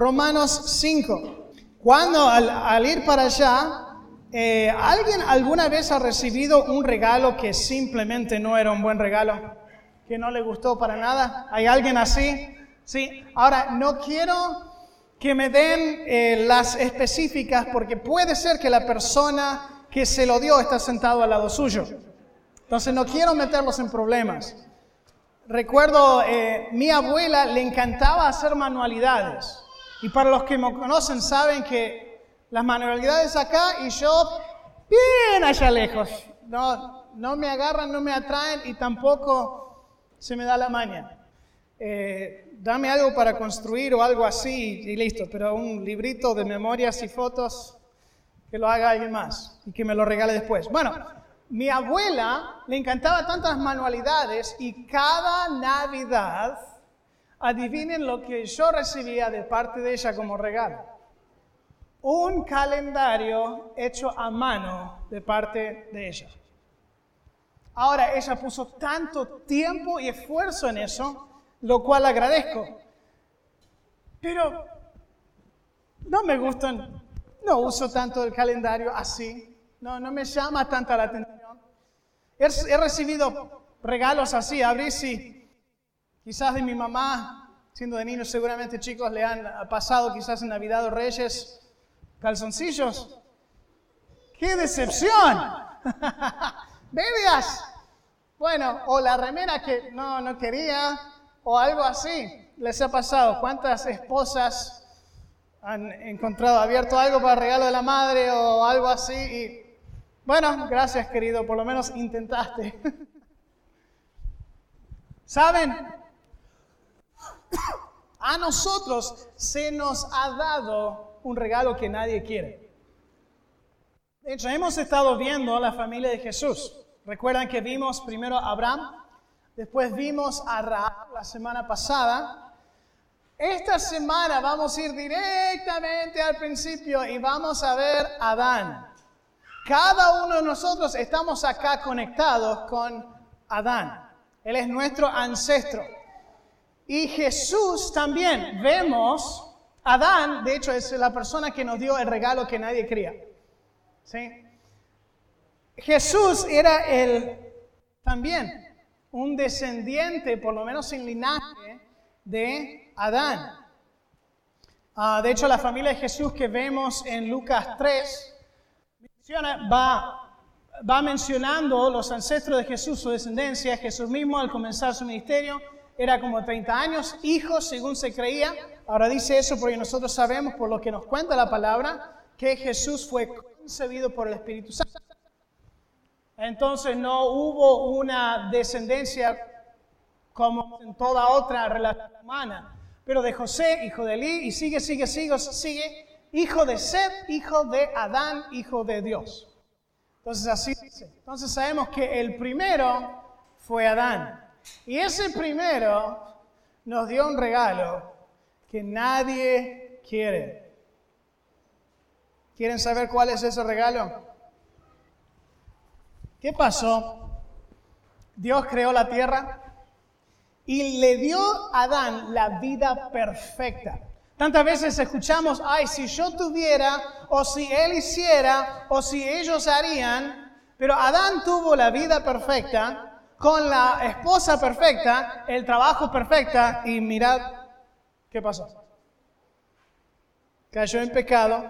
Romanos 5. Cuando al ir para allá, ¿alguien alguna vez ha recibido un regalo que simplemente no era un buen regalo? ¿Que no le gustó para nada? ¿Hay alguien así? Sí. Ahora, no quiero que me den las específicas porque puede ser que la persona que se lo dio está sentado al lado suyo. Entonces no quiero meterlos en problemas. Recuerdo, mi abuela le encantaba hacer manualidades. Y para los que me conocen saben que las manualidades acá y yo bien allá lejos. No me agarran, no me atraen y tampoco se me da la maña. Dame algo para construir o algo así y listo. Pero un librito de memorias y fotos que lo haga alguien más y que me lo regale después. Bueno, mi abuela le encantaba tantas manualidades y cada Navidad, adivinen lo que yo recibía de parte de ella como regalo. Un calendario hecho a mano de parte de ella. Ahora, ella puso tanto tiempo y esfuerzo en eso, lo cual agradezco. Pero no me gustan, no uso tanto el calendario así. No me llama tanta la atención. He recibido regalos así, abrí sí. Quizás de mi mamá, siendo de niños seguramente chicos le han pasado quizás en Navidad o Reyes calzoncillos. ¡Qué decepción! ¡Medias! Bueno, o la remera que no quería, o algo así. Les ha pasado. ¿Cuántas esposas han encontrado abierto algo para regalo de la madre o algo así? Y bueno, gracias querido, por lo menos intentaste. ¿Saben? A nosotros se nos ha dado un regalo que nadie quiere. De hecho, hemos estado viendo la familia de Jesús. Recuerdan que vimos primero a Abraham, después vimos a Rahab la semana pasada. Esta semana vamos a ir directamente al principio y vamos a ver a Adán. Cada uno de nosotros estamos acá conectados con Adán. Él es nuestro ancestro. Y Jesús también. Vemos, Adán, de hecho, es la persona que nos dio el regalo que nadie quería. ¿Sí? Jesús era también un descendiente, por lo menos en linaje, de Adán. De hecho, la familia de Jesús que vemos en Lucas 3, va mencionando los ancestros de Jesús, su descendencia. Jesús mismo al comenzar su ministerio era como 30 años, hijo según se creía. Ahora dice eso porque nosotros sabemos, por lo que nos cuenta la palabra, que Jesús fue concebido por el Espíritu Santo. Entonces no hubo una descendencia como en toda otra relación humana. Pero de José, hijo de Eli, y sigue, hijo de Seth, hijo de Adán, hijo de Dios. Entonces así dice. Entonces sabemos que el primero fue Adán. Y ese primero nos dio un regalo que nadie quiere. ¿Quieren saber cuál es ese regalo? ¿Qué pasó? Dios creó la tierra y le dio a Adán la vida perfecta. Tantas veces escuchamos, ay, si yo tuviera, o si él hiciera, o si ellos harían, pero Adán tuvo la vida perfecta, con la esposa perfecta, el trabajo perfecta, y mirad qué pasó. Cayó en pecado.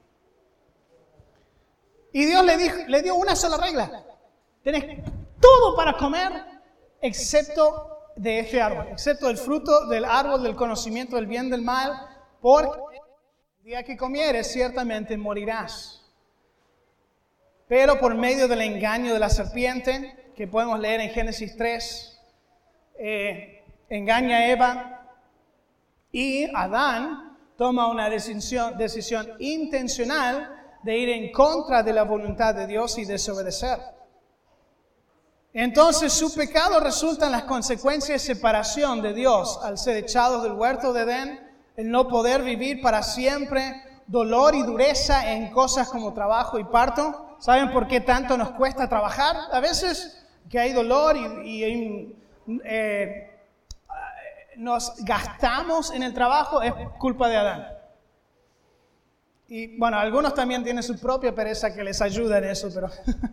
Y Dios le dio una sola regla. Tenés todo para comer, excepto de este árbol, excepto el fruto del árbol del conocimiento del bien y del mal, porque el día que comieres ciertamente morirás. Pero por medio del engaño de la serpiente, que podemos leer en Génesis 3, engaña a Eva y Adán toma una decisión intencional de ir en contra de la voluntad de Dios y desobedecer. Entonces su pecado resulta en las consecuencias de separación de Dios al ser echados del huerto de Edén, el no poder vivir para siempre, dolor y dureza en cosas como trabajo y parto. ¿Saben por qué tanto nos cuesta trabajar? A veces que hay dolor y nos gastamos en el trabajo es culpa de Adán. Y bueno, algunos también tienen su propia pereza que les ayuda en eso, pero...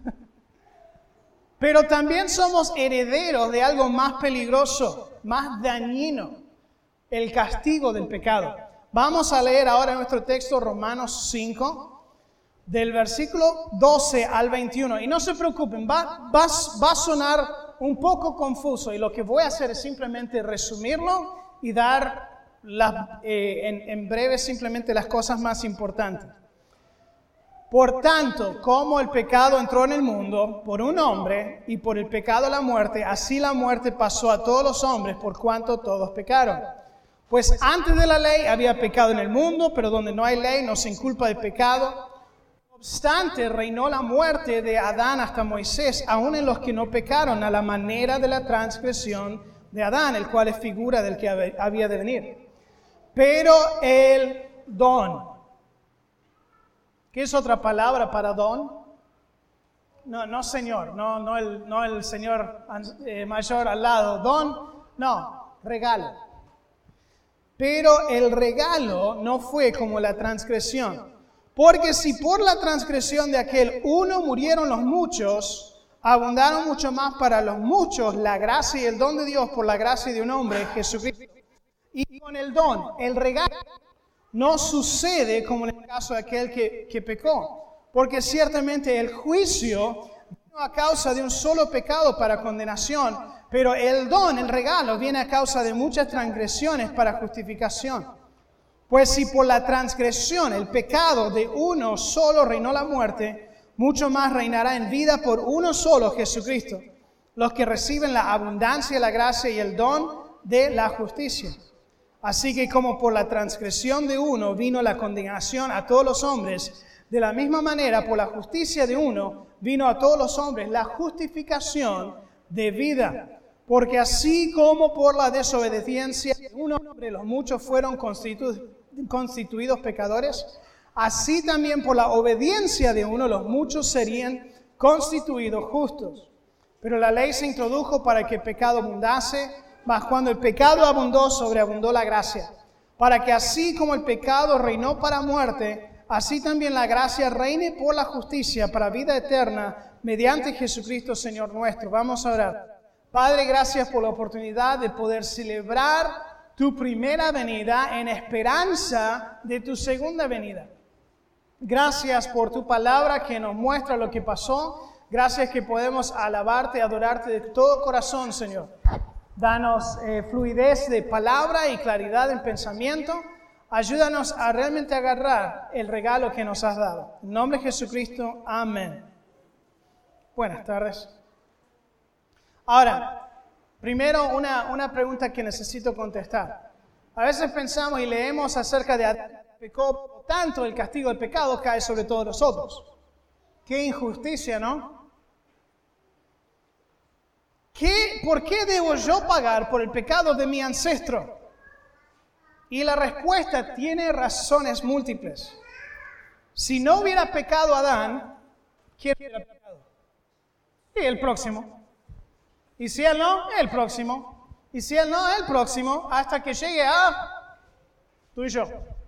Pero también somos herederos de algo más peligroso, más dañino, el castigo del pecado. Vamos a leer ahora nuestro texto, Romanos 5, del versículo 12 al 21. Y no se preocupen, va a sonar un poco confuso, y lo que voy a hacer es simplemente resumirlo y dar en breve simplemente las cosas más importantes. Por tanto, como el pecado entró en el mundo por un hombre, y por el pecado la muerte, así la muerte pasó a todos los hombres por cuanto todos pecaron. Pues antes de la ley había pecado en el mundo, pero donde no hay ley no se inculpa de pecado. No obstante, reinó la muerte de Adán hasta Moisés, aun en los que no pecaron, a la manera de la transgresión de Adán, el cual es figura del que había de venir. Pero el don... ¿Qué es otra palabra para don? No señor, no el señor mayor al lado. Don, no, regalo. Pero el regalo no fue como la transgresión. Porque si por la transgresión de aquel uno murieron los muchos, abundaron mucho más para los muchos la gracia y el don de Dios por la gracia de un hombre, Jesucristo. Y con el don, el regalo, no sucede como en el caso de aquel que pecó, porque ciertamente el juicio vino a causa de un solo pecado para condenación, pero el don, el regalo, viene a causa de muchas transgresiones para justificación. Pues si por la transgresión, el pecado de uno solo reinó la muerte, mucho más reinará en vida por uno solo, Jesucristo, los que reciben la abundancia, la gracia y el don de la justicia. Así que como por la transgresión de uno vino la condenación a todos los hombres, de la misma manera por la justicia de uno vino a todos los hombres la justificación de vida. Porque así como por la desobediencia de un hombre los muchos fueron constituidos pecadores, así también por la obediencia de uno los muchos serían constituidos justos. Pero la ley se introdujo para que el pecado abundase, mas cuando el pecado abundó, sobreabundó la gracia, para que así como el pecado reinó para muerte, así también la gracia reine por la justicia para vida eterna, mediante Jesucristo Señor nuestro. Vamos a orar. Padre, gracias por la oportunidad de poder celebrar tu primera venida en esperanza de tu segunda venida. Gracias por tu palabra que nos muestra lo que pasó. Gracias que podemos alabarte y adorarte de todo corazón, Señor. Danos fluidez de palabra y claridad en pensamiento. Ayúdanos a realmente agarrar el regalo que nos has dado. En nombre de Jesucristo, amén. Buenas tardes. Ahora, primero una pregunta que necesito contestar. A veces pensamos y leemos acerca de Adán que pecó, por lo tanto el castigo del pecado cae sobre todos nosotros. Qué injusticia, ¿no? ¿Por qué debo yo pagar por el pecado de mi ancestro? Y la respuesta tiene razones múltiples. Si no hubiera pecado Adán, ¿quién hubiera pecado? El próximo. Y si él no, el próximo. Y si él no, el próximo, hasta que llegue a tú y yo.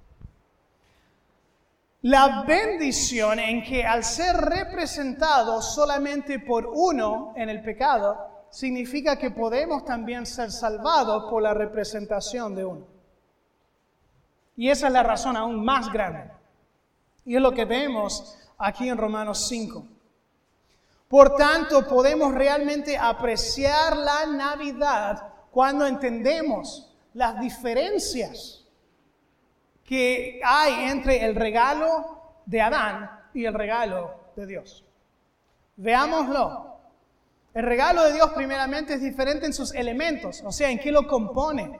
La bendición en que al ser representado solamente por uno en el pecado, significa que podemos también ser salvados por la representación de uno. Y esa es la razón aún más grande. Y es lo que vemos aquí en Romanos 5. Por tanto, podemos realmente apreciar la Navidad cuando entendemos las diferencias que hay entre el regalo de Adán y el regalo de Dios. Veámoslo. El regalo de Dios primeramente es diferente en sus elementos, o sea, en qué lo compone.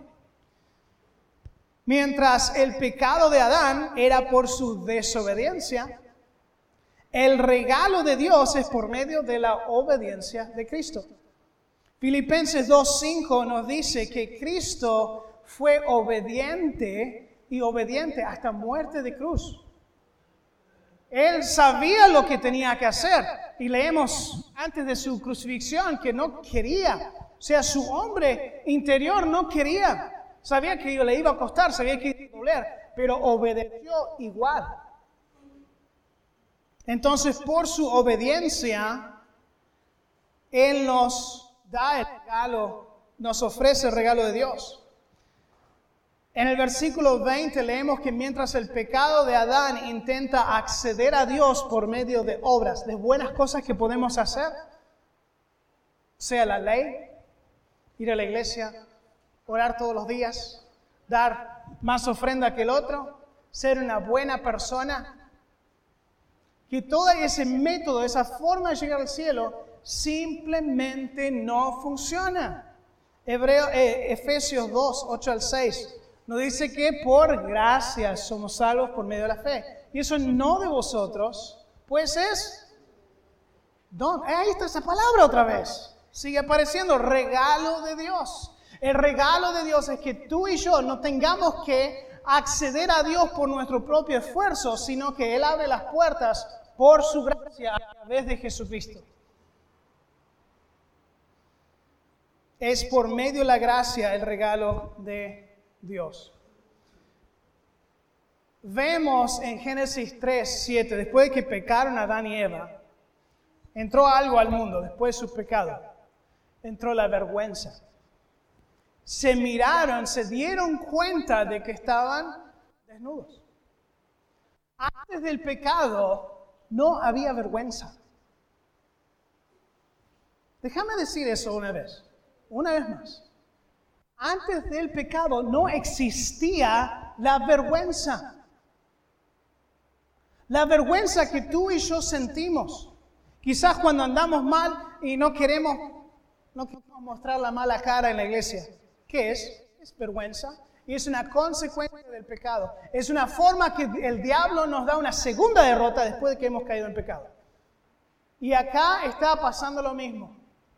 Mientras el pecado de Adán era por su desobediencia, el regalo de Dios es por medio de la obediencia de Cristo. Filipenses 2:5 nos dice que Cristo fue obediente y obediente hasta muerte de cruz. Él sabía lo que tenía que hacer y leemos antes de su crucifixión que no quería, o sea, su hombre interior no quería, sabía que le iba a costar, sabía que iba a doler, pero obedeció igual. Entonces, por su obediencia, Él nos da el regalo, nos ofrece el regalo de Dios. En el versículo 20 leemos que mientras el pecado de Adán intenta acceder a Dios por medio de obras, de buenas cosas que podemos hacer, sea la ley, ir a la iglesia, orar todos los días, dar más ofrenda que el otro, ser una buena persona, que todo ese método, esa forma de llegar al cielo, simplemente no funciona. Efesios 2, 8 al 6, nos dice que por gracia somos salvos por medio de la fe. Y eso no de vosotros, pues es don. Ahí está esa palabra otra vez. Sigue apareciendo, regalo de Dios. El regalo de Dios es que tú y yo no tengamos que acceder a Dios por nuestro propio esfuerzo, sino que Él abre las puertas por su gracia a través de Jesucristo. Es por medio de la gracia el regalo de Dios. Vemos en Génesis 3, 7, después de que pecaron Adán y Eva, entró algo al mundo después de su pecado. Entró la vergüenza. Se miraron, se dieron cuenta de que estaban desnudos. Antes del pecado no había vergüenza. Déjame decir eso una vez más. Antes del pecado no existía la vergüenza. La vergüenza que tú y yo sentimos. Quizás cuando andamos mal y no queremos mostrar la mala cara en la iglesia. ¿Qué es? Es vergüenza. Y es una consecuencia del pecado. Es una forma que el diablo nos da una segunda derrota después de que hemos caído en pecado. Y acá está pasando lo mismo.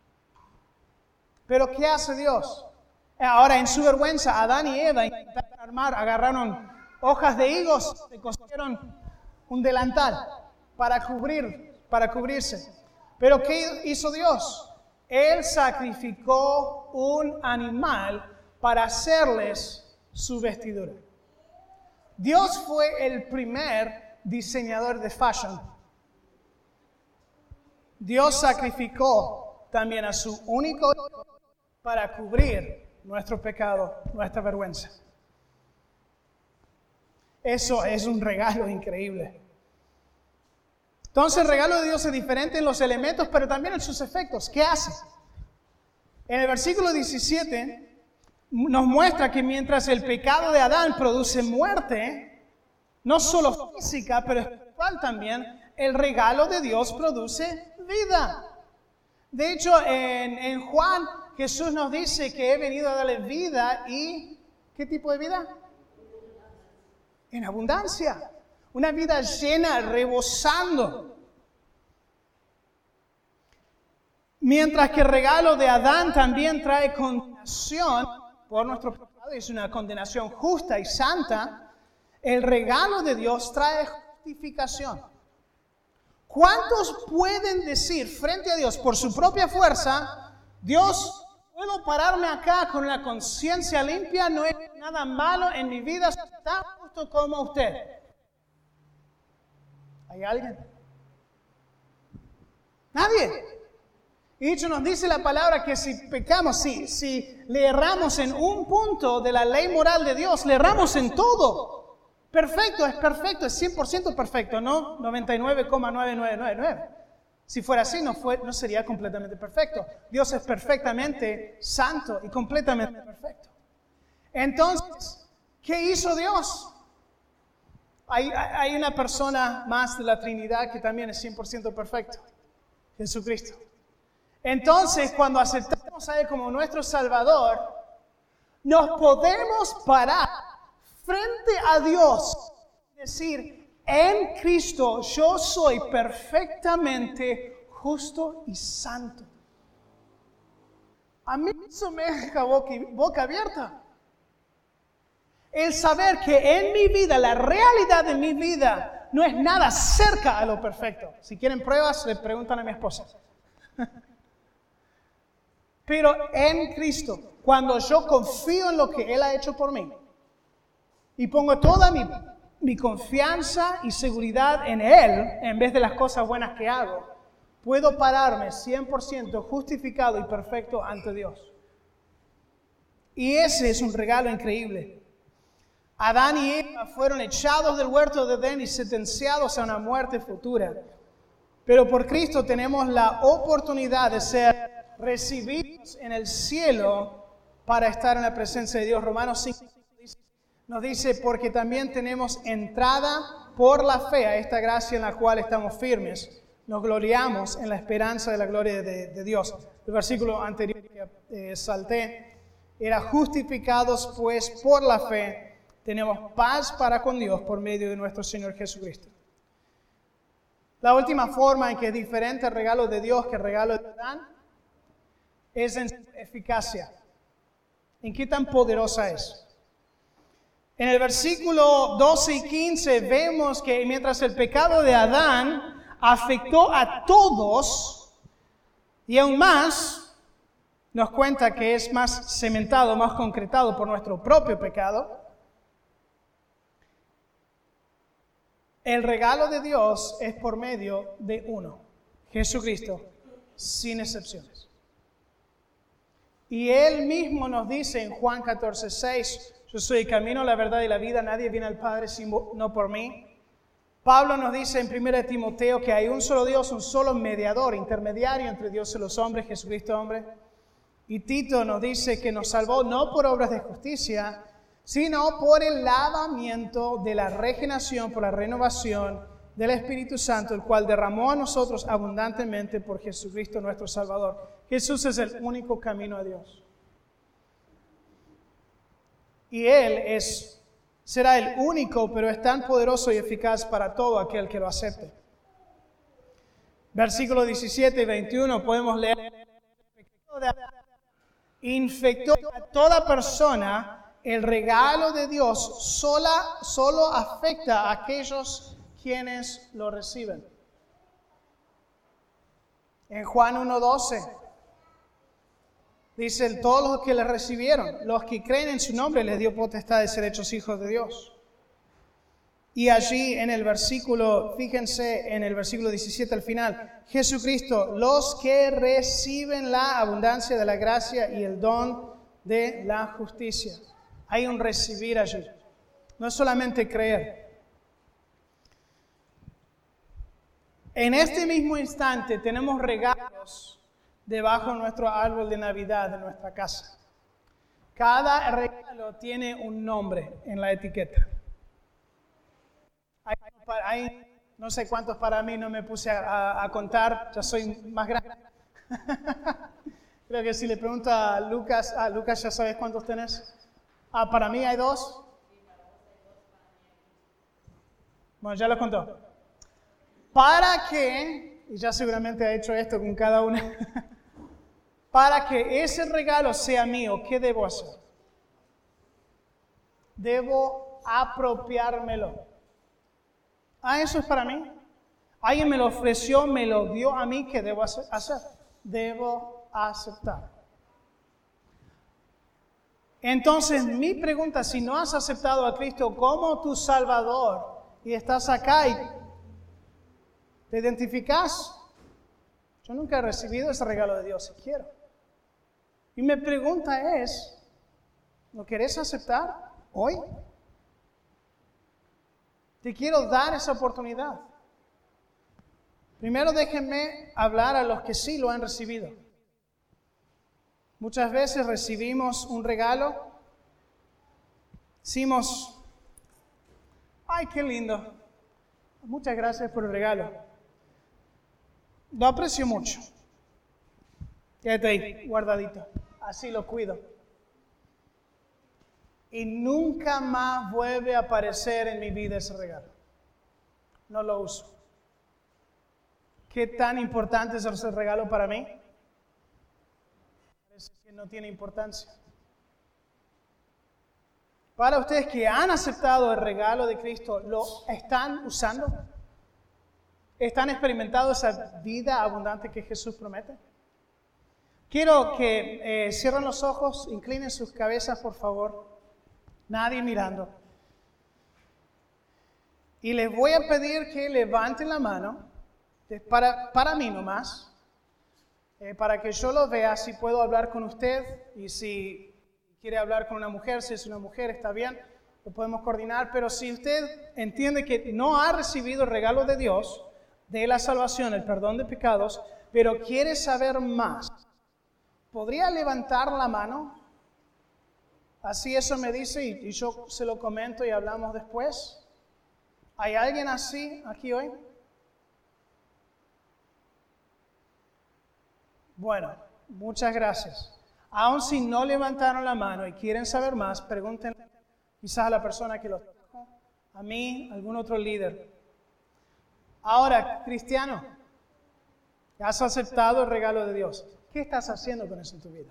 Pero ¿qué hace Dios? Ahora, en su vergüenza, Adán y Eva intentaron armar, agarraron hojas de higos, se cosieron un delantal para cubrirse. Pero ¿qué hizo Dios? Él sacrificó un animal para hacerles su vestidura. Dios fue el primer diseñador de fashion. Dios sacrificó también a su único hijo para cubrir nuestro pecado, nuestra vergüenza. Eso es un regalo increíble. Entonces el regalo de Dios es diferente en los elementos, pero también en sus efectos. ¿Qué hace? En el versículo 17 nos muestra que mientras el pecado de Adán produce muerte, no solo física, pero espiritual también, el regalo de Dios produce vida. De hecho, en Juan, Jesús nos dice que he venido a darle vida y ¿qué tipo de vida? En abundancia. Una vida llena, rebosando. Mientras que el regalo de Adán también trae condenación por nuestro pecado, es una condenación justa y santa, el regalo de Dios trae justificación. ¿Cuántos pueden decir frente a Dios por su propia fuerza, Dios, puedo pararme acá con la conciencia limpia, no hay nada malo en mi vida, está justo como usted? ¿Hay alguien? Nadie. Y de hecho nos dice la palabra que si pecamos, si le erramos en un punto de la ley moral de Dios, le erramos en todo. Perfecto, es 100% perfecto, no 99,9999. Si fuera así, no sería completamente perfecto. Dios es perfectamente santo y completamente perfecto. Entonces, ¿qué hizo Dios? Hay una persona más de la Trinidad que también es 100% perfecto, Jesucristo. Entonces, cuando aceptamos a Él como nuestro Salvador, nos podemos parar frente a Dios y decir, en Cristo yo soy perfectamente justo y santo. A mí eso me deja boca abierta. El saber que en mi vida, la realidad de mi vida, no es nada cerca a lo perfecto. Si quieren pruebas, le preguntan a mi esposa. Pero en Cristo, cuando yo confío en lo que Él ha hecho por mí, y pongo toda mi mi confianza y seguridad en Él en vez de las cosas buenas que hago, puedo pararme 100% justificado y perfecto ante Dios. Y ese es un regalo increíble. Adán y Eva fueron echados del huerto de Edén y sentenciados a una muerte futura. Pero por Cristo tenemos la oportunidad de ser recibidos en el cielo para estar en la presencia de Dios. Romanos 5 nos dice, porque también tenemos entrada por la fe a esta gracia en la cual estamos firmes. Nos gloriamos en la esperanza de la gloria de Dios. El versículo anterior que salté era justificados pues por la fe. Tenemos paz para con Dios por medio de nuestro Señor Jesucristo. La última forma en que es diferente el regalo de Dios que el regalo de Adán es en su eficacia. ¿En qué tan poderosa es? En el versículo 12 y 15 vemos que mientras el pecado de Adán afectó a todos y aún más nos cuenta que es más cementado, más concretado por nuestro propio pecado, el regalo de Dios es por medio de uno, Jesucristo, sin excepciones. Y Él mismo nos dice en Juan 14:6, yo soy el camino, la verdad y la vida, nadie viene al Padre sino por mí. Pablo nos dice en 1 Timoteo que hay un solo Dios, un solo mediador, intermediario entre Dios y los hombres, Jesucristo hombre. Y Tito nos dice que nos salvó no por obras de justicia, sino por el lavamiento de la regeneración, por la renovación del Espíritu Santo, el cual derramó a nosotros abundantemente por Jesucristo nuestro Salvador. Jesús es el único camino a Dios. Y Él será el único, pero es tan poderoso y eficaz para todo aquel que lo acepte. Versículos 17 y 21 podemos leer: infectó a toda persona. El regalo de Dios solo afecta a aquellos quienes lo reciben. En Juan 1:12 dice, todos los que le recibieron, los que creen en su nombre, les dio potestad de ser hechos hijos de Dios. Y allí en el versículo, fíjense en el versículo 17 al final, Jesucristo, los que reciben la abundancia de la gracia y el don de la justicia. Hay un recibir allí, no es solamente creer. En este mismo instante tenemos regalos debajo de nuestro árbol de Navidad de nuestra casa. Cada regalo tiene un nombre en la etiqueta. Hay no sé cuántos para mí, no me puse a contar, ya soy más grande. Creo que si le pregunto a Lucas, ¿ya sabes cuántos tenés? Para mí hay 2. Bueno, ya lo contó. Para que, y ya seguramente ha hecho esto con cada uno, para que ese regalo sea mío, ¿qué debo hacer? Debo apropiármelo. Eso es para mí. Alguien me lo ofreció, me lo dio a mí, ¿qué debo hacer? Debo aceptar. Entonces, mi pregunta, si no has aceptado a Cristo como tu Salvador y estás acá y te identificas, yo nunca he recibido ese regalo de Dios, si quiero. Y mi pregunta es, ¿lo querés aceptar hoy? Te quiero dar esa oportunidad. Primero déjenme hablar a los que sí lo han recibido. Muchas veces recibimos un regalo, decimos, ¡ay, qué lindo! Muchas gracias por el regalo. Lo aprecio mucho. Quédate ahí, guardadito. Así lo cuido. Y nunca más vuelve a aparecer en mi vida ese regalo. No lo uso. ¿Qué tan importante es ese regalo para mí? Parece que no tiene importancia. Para ustedes que han aceptado el regalo de Cristo, ¿lo están usando? ¿Están experimentando esa vida abundante que Jesús promete? Quiero que cierren los ojos, inclinen sus cabezas, por favor. Nadie mirando. Y les voy a pedir que levanten la mano, para mí nomás, para que yo lo vea, si puedo hablar con usted, y si quiere hablar con una mujer, si es una mujer, está bien, lo podemos coordinar, pero si usted entiende que no ha recibido el regalo de Dios, de la salvación, el perdón de pecados, pero quiere saber más, ¿podría levantar la mano? Así eso me dice y yo se lo comento y hablamos después. ¿Hay alguien así aquí hoy? Bueno, muchas gracias. Aun si no levantaron la mano y quieren saber más, pregúntenle quizás a la persona que lo trajo, a mí, a algún otro líder. Ahora, cristiano, has aceptado el regalo de Dios. ¿Qué estás haciendo con eso en tu vida?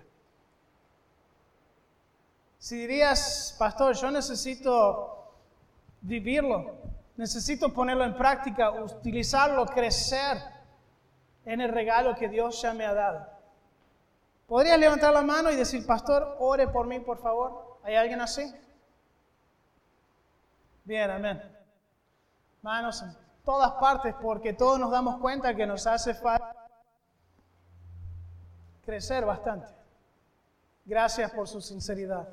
Si dirías, pastor, yo necesito vivirlo, necesito ponerlo en práctica, utilizarlo, crecer en el regalo que Dios ya me ha dado. ¿Podrías levantar la mano y decir, pastor, ore por mí, por favor? ¿Hay alguien así? Bien, amén. Manos en todas partes, porque todos nos damos cuenta que nos hace falta crecer bastante. Gracias por su sinceridad.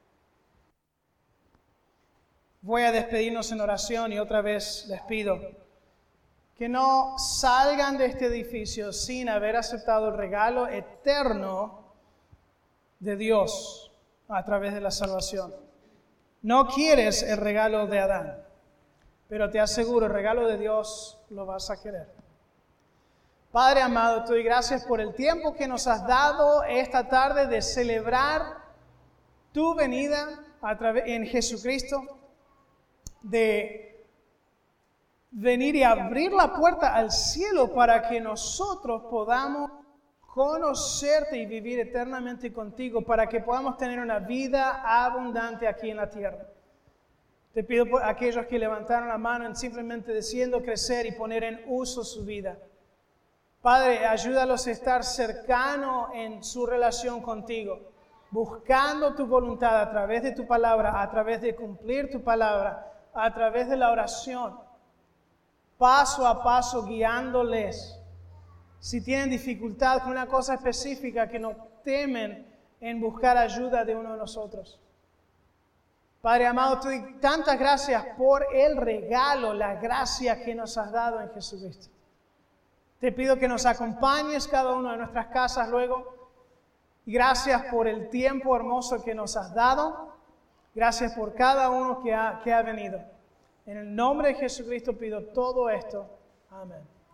Voy a despedirnos en oración y otra vez les pido que no salgan de este edificio sin haber aceptado el regalo eterno de Dios a través de la salvación. No quieres el regalo de Adán, pero te aseguro, el regalo de Dios lo vas a querer. Padre amado, te doy gracias por el tiempo que nos has dado esta tarde de celebrar tu venida en Jesucristo, de venir y abrir la puerta al cielo para que nosotros podamos conocerte y vivir eternamente contigo, para que podamos tener una vida abundante aquí en la tierra. Te pido por aquellos que levantaron la mano en simplemente deseando crecer y poner en uso su vida. Padre, ayúdalos a estar cercanos en su relación contigo, buscando tu voluntad a través de tu palabra, a través de cumplir tu palabra, a través de la oración, paso a paso guiándoles. Si tienen dificultad con una cosa específica, que no temen en buscar ayuda de uno de nosotros. Padre amado, te doy tantas gracias por el regalo, la gracia que nos has dado en Jesucristo. Te pido que nos acompañes cada uno de nuestras casas luego. Gracias por el tiempo hermoso que nos has dado. Gracias por cada uno que ha venido. En el nombre de Jesucristo pido todo esto. Amén.